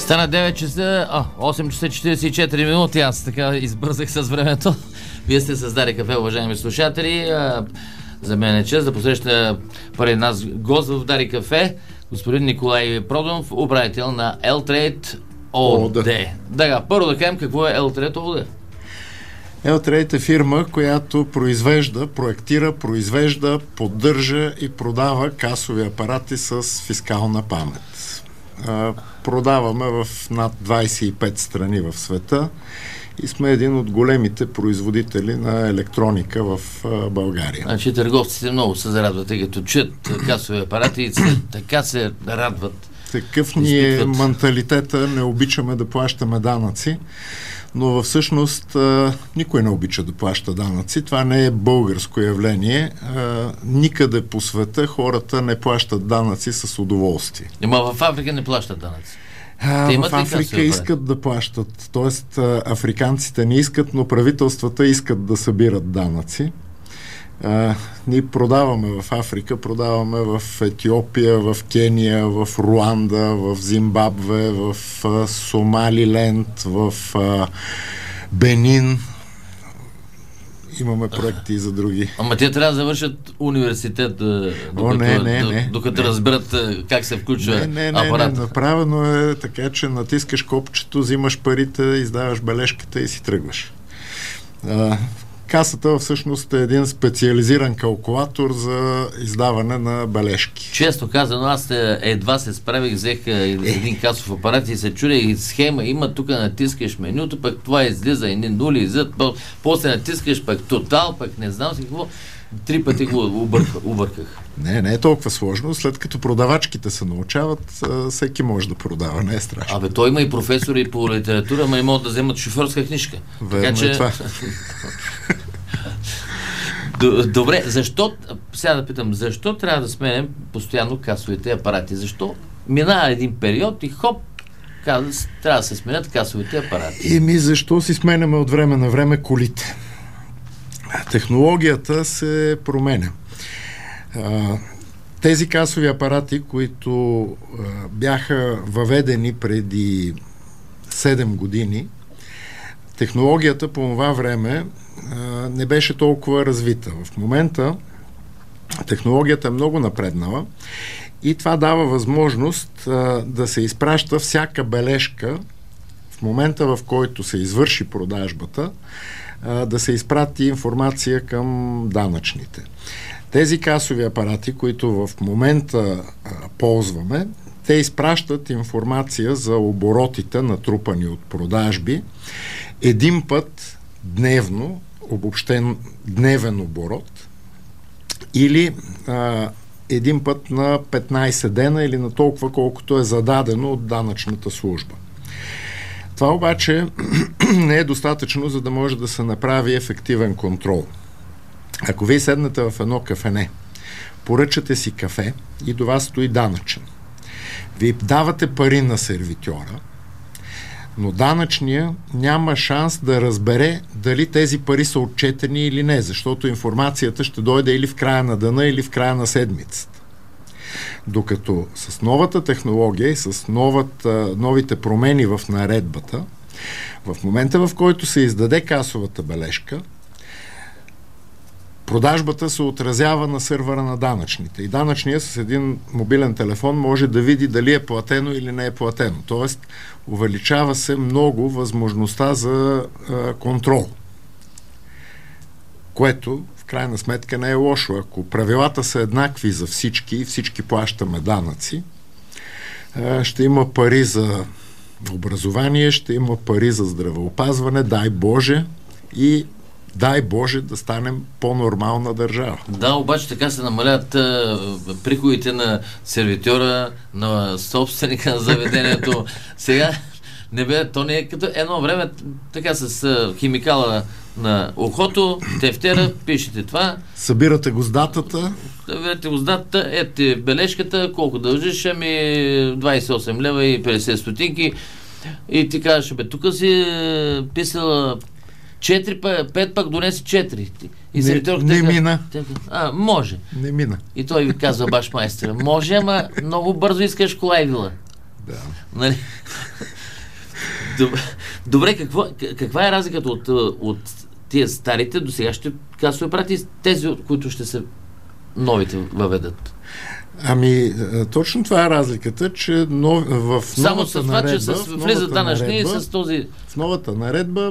Стана 9 часа, 8 часа 44 минути, аз така избързах с времето. Вие сте с Дарик кафе, уважаеми слушатели. За мен е чест да посреща пред нас гост в Дарик кафе, господин Николай Проданов, управител на L-Trade ООД. Да, първо да кажем какво е L-Trade ООД. L-Trade е фирма, която проектира, поддържа и продава касови апарати с фискална памет. Продаваме в над 25 страни в света и сме един от големите производители на електроника в България. Значи търговците много се зарадват, тъй като чуят касови апарати и така се радват. Такъв ни е менталитета, не обичаме да плащаме данъци, но всъщност никой не обича да плаща данъци. Това не е българско явление. Никъде по света хората не плащат данъци с удоволствие. Ама в Африка не плащат данъци. В Африка искат да плащат. Тоест, африканците не искат, но правителствата искат да събират данъци. Ние продаваме в Африка, продаваме в Етиопия, в Кения, в Руанда, в Зимбабве, в Сомалиленд, в Бенин. Имаме проекти и за други. Ама те трябва да завършат университет, докато разберат как се включва апарат. Не, направено е така, че натискаш копчето, взимаш парите, издаваш бележката и си тръгваш. Касата всъщност е един специализиран калкулатор за издаване на бележки. Често казано, аз едва се справих, взех един касов апарат и се чудя и схема има, тук натискаш менюто, пък това излиза, едни нули излизат, после натискаш пък тотал, пък не знам си какво. 3 пъти го обърках. Не е толкова сложно. След като продавачките се научават, всеки може да продава. Не е страшно. Той има и професори по литература, ама и могат да вземат шофьорска книжка. Верно е това. Добре, сега да питам, защо трябва да сменем постоянно касовите апарати? Защо минава един период и хоп, трябва да се сменят касовите апарати? Защо си сменяме от време на време колите? Технологията се променя. Тези касови апарати, които бяха въведени преди 7 години, технологията по това време не беше толкова развита. В момента технологията е много напреднала и това дава възможност да се изпраща всяка бележка в момента, в който се извърши продажбата, да се изпрати информация към данъчните. Тези касови апарати, които в момента ползваме, те изпращат информация за оборотите, натрупани от продажби, един път дневно, обобщен дневен оборот, или един път на 15 дена, или на толкова, колкото е зададено от данъчната служба. Това обаче не е достатъчно, за да може да се направи ефективен контрол. Ако вие седнете в едно кафене, поръчате си кафе и до вас стои данъчен. Вие давате пари на сервитьора, но данъчния няма шанс да разбере дали тези пари са отчетени или не, защото информацията ще дойде или в края на деня, или в края на седмицата. Докато с новата технология и с новите промени в наредбата, в момента, в който се издаде касовата бележка, продажбата се отразява на сървъра на данъчните. И данъчният с един мобилен телефон може да види дали е платено или не е платено. Тоест, увеличава се много възможността за контрол. Което в крайна сметка не е лошо. Ако правилата са еднакви за всички и всички плащаме данъци, ще има пари за образование, ще има пари за здравеопазване, дай Боже, и дай Боже да станем по-нормална държава. Да, обаче така се намалят приходите на сервитьора, на собственика на заведението. Сега то не е като едно време така с химикала на ухото, тефтера, пишете това. Събирате го с датата. Събирате го с датата, ето бележката, колко дължиш, 28 лева и 50 стотинки. И ти кажеш, тук си писала 5 пък донеси 4. И не мина. Може. Не мина. И той ви казва баш майстера, може, ама много бързо искаш кола и вила. Да. Нали? Добре, каква е разликата от тия старите до сегашните касови апарати, тези, които ще се новите въведат? Ами, точно това е разликата, че в новата наредба... влизат данъчни с този... В новата наредба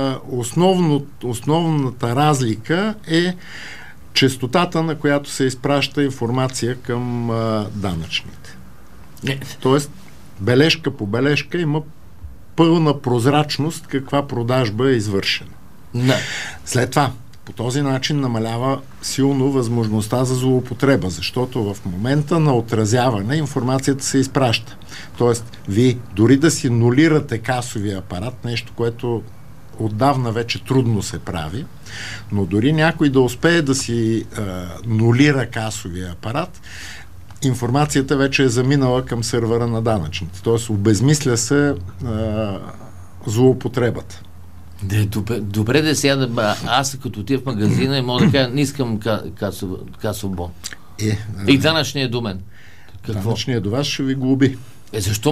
основната разлика е честотата, на която се изпраща информация към данъчните. Тоест, бележка по бележка има пълна прозрачност каква продажба е извършена. След това, по този начин намалява силно възможността за злоупотреба, защото в момента на отразяване информацията се изпраща. Тоест, вие дори да си нулирате касовия апарат, нещо, което отдавна вече трудно се прави, но дори някой да успее да си нулира касовия апарат, информацията вече е заминала към сървъра на данъчните. Тоест, обезмисля се злоупотребата. Добре да сега, аз като отида в магазина и мога да кажа, не искам касов бон. И данъчният до мен. Данъчният до вас ще ви глоби. Защо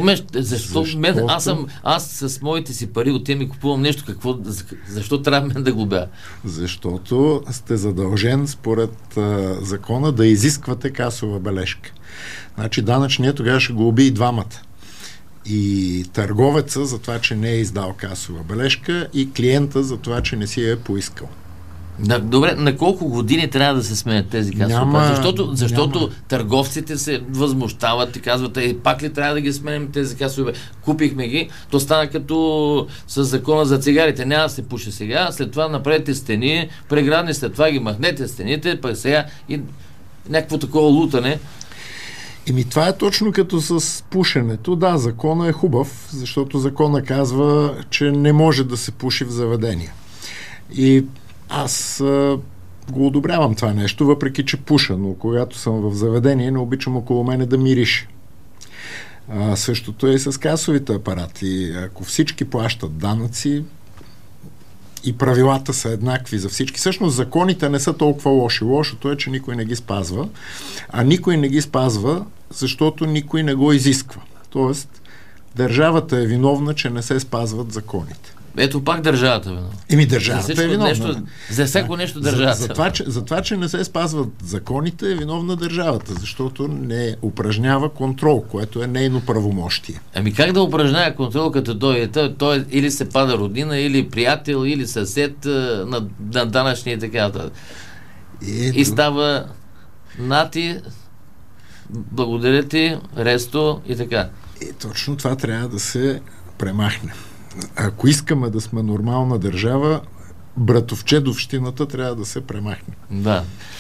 аз с моите си пари отивам и купувам нещо, защо трябва мен да глобя? Защото сте задължен според закона да изисквате касова бележка. Значи данъчният тогава ще глоби и двамата. И търговеца за това, че не е издал касова бележка, и клиента за това, че не си я е поискал. Добре, на колко години трябва да се сменят тези касови апарати? Защото търговците се възмущават и казват, пак ли трябва да ги сменим тези касови? Купихме ги, то стана като с закона за цигарите. Няма да се пуши сега, след това направете стени, преградни, след това ги махнете стените, пък сега и някакво такова лутане. Това е точно като с пушенето. Да, закона е хубав, защото закона казва, че не може да се пуши в заведения. И аз го одобрявам това нещо, въпреки че пуша, но когато съм в заведение, не обичам около мене да мирише. Същото е и с касовите апарати. Ако всички плащат данъци и правилата са еднакви за всички, всъщност законите не са толкова лоши. Лошото е, че никой не ги спазва, а никой не ги спазва, защото никой не го изисква. Тоест, държавата е виновна, че не се спазват законите. Ето пак държавата виновна. Държавата е виновна. За всяко нещо държавата. За това, че не се спазват законите, е виновна държавата, защото не упражнява контрол, което е нейно правомощие. Как да упражнява контрол, като дойде? Той или се пада роднина, или приятел, или съсед на данъчни и така. И става нати, благодаря ти, ресто и така. Точно това трябва да се премахне. Ако искаме да сме нормална държава, братовчедовщината трябва да се премахне. Да.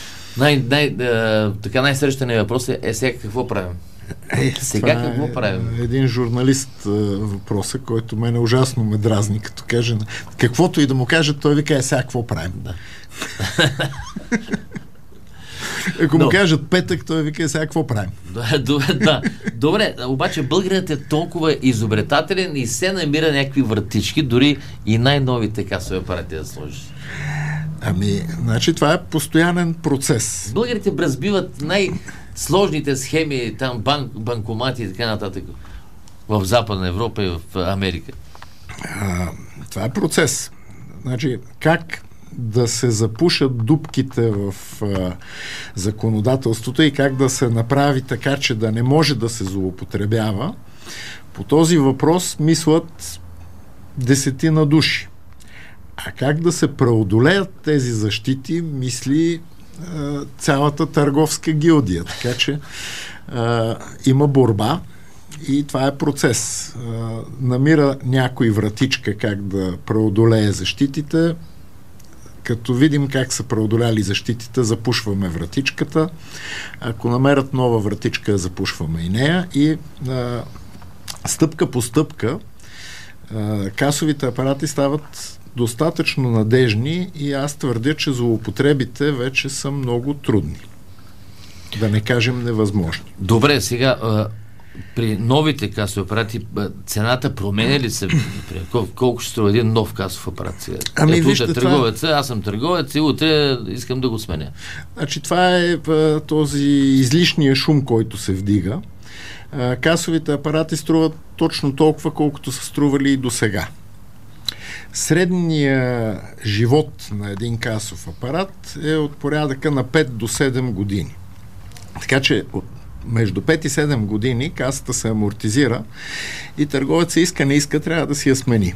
Така най-срещаният въпрос е сега какво правим? Сега какво правим? Един журналист въпроса, който мене ужасно ме дразни, като каже каквото и да му каже, той вика сега какво правим? Да. Ако му кажат петък, той вика сега какво правим? Да. Добре, обаче българинът е толкова изобретателен и се намира някакви вратички, дори и най-новите касови апарати да сложиш. Значи това е постоянен процес. Българите разбиват най-сложните схеми, там банкомати и така нататък в Западна Европа и в Америка. Това е процес. Значи, как да се запушат дупките в законодателството и как да се направи така, че да не може да се злоупотребява, по този въпрос мислят десетина души. А как да се преодолеят тези защити, мисли цялата търговска гилдия. Така че има борба и това е процес. Намира някой вратичка как да преодолее защитите. Като видим как са преодоляли защитите, запушваме вратичката. Ако намерят нова вратичка, запушваме и нея. И стъпка по стъпка касовите апарати стават достатъчно надежни и аз твърдя, че злоупотребите вече са много трудни. Да не кажем невъзможни. Добре, сега при новите касови апарати цената променя ли се? Колко ще струва един нов касов апарат сега? Вижте, търговеца, аз съм търговец и утре искам да го сменя. Значи това е този излишния шум, който се вдига. Касовите апарати струват точно толкова, колкото са стрували и до сега. Средният живот на един касов апарат е от порядъка на 5 до 7 години. Така че между 5 и 7 години касата се амортизира и търговецът иска, не иска, трябва да си я смени.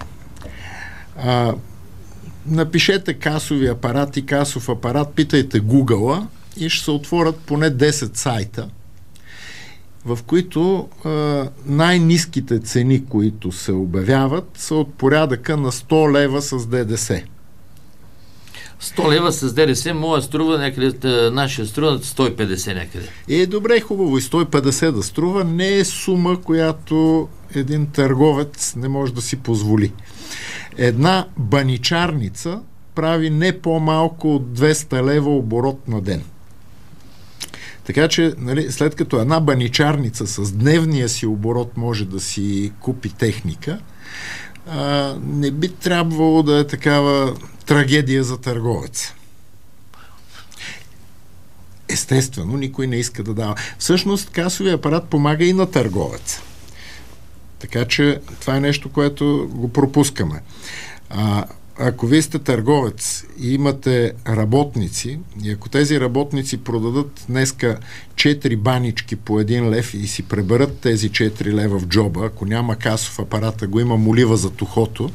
Напишете касови апарати, касов апарат, питайте Google-а и ще се отворят поне 10 сайта, в които най-ниските цени, които се обявяват, са от порядъка на 100 лева с ДДС. 100 лева с ДДС, моя струва някъде, нашия струва 150 някъде. Добре, хубаво и 150 да струва, не е сума, която един търговец не може да си позволи. Една баничарница прави не по-малко от 200 лева оборот на ден. Така че, нали, след като една баничарница с дневния си оборот може да си купи техника, не би трябвало да е такава трагедия за търговец. Естествено, никой не иска да дава. Всъщност, касовия апарат помага и на търговец. Така че, това е нещо, което го пропускаме. Ако вие сте търговец и имате работници, и ако тези работници продадат днеска 4 банички по 1 лев и си преберат тези 4 лева в джоба, ако няма касов апарат, а го има молива за тухото,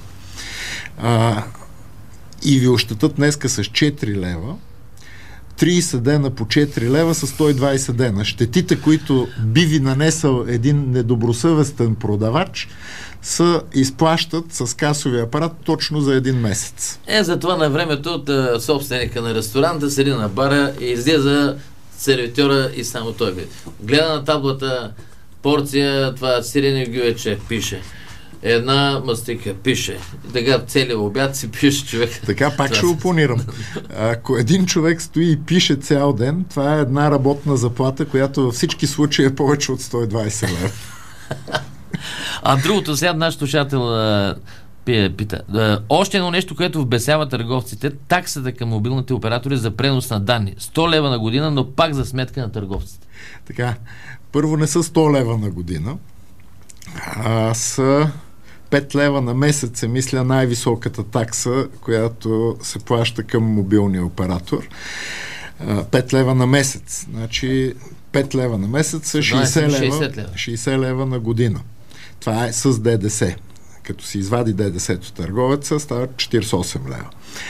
и ви ощетат днеска с 4 лева, 30 дена по 4 лева са 120 дена. Щетите, които би ви нанесъл един недобросъвестен продавач, се изплащат с касовия апарат точно за един месец. Затова на времето от собственика на ресторанта седи на бара и излиза сервитьора и само той гледа на таблата порция, това сирене гювече пише. Една мастика пише. Така целият обяд си пише човек. Така пак ще опонирам. Ако един човек стои и пише цял ден, това е една работна заплата, която във всички случаи е повече от 120 лева. Другото сега наш слушател пита. Още едно нещо, което вбесява търговците, таксата към мобилните оператори за пренос на данни. 100 лева на година, но пак за сметка на търговците. Така, първо не са 100 лева на година, а са 5 лева на месец, е, мисля, най-високата такса, която се плаща към мобилния оператор. 5 лева на месец. Значи 5 лева на месец са 60 лева на година. Това е с ДДС. Като се извади ДДС-то търговеца, стават 48 лева.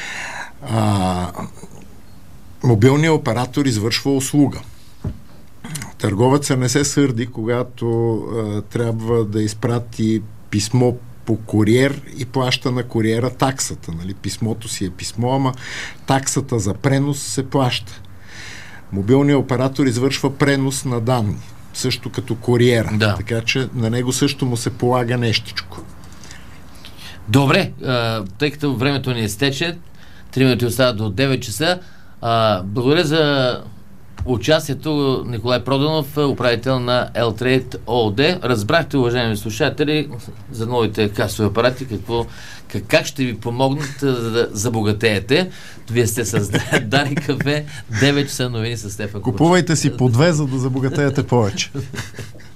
Мобилният оператор извършва услуга. Търговецът не се сърди, когато трябва да изпрати писмо по куриер и плаща на куриера таксата. Нали? Писмото си е писмо, ама таксата за пренос се плаща. Мобилният оператор извършва пренос на данни, също като куриера. Да. Така че на него също му се полага нещичко. Добре, тъй като времето ни изтече, 3 минути остават до 9 часа. Благодаря за участието Николай Проданов, управител на L-Trade ООД. Разбрахте, уважаеми слушатели, за новите касови апарати, как ще ви помогнат да забогатеете. Вие сте с Дарик кафе, 9 часа новини с Стефан Кучев. Купувайте си по 2, за да забогатеете повече.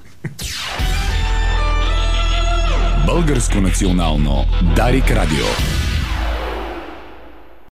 Българско национално Дарик радио.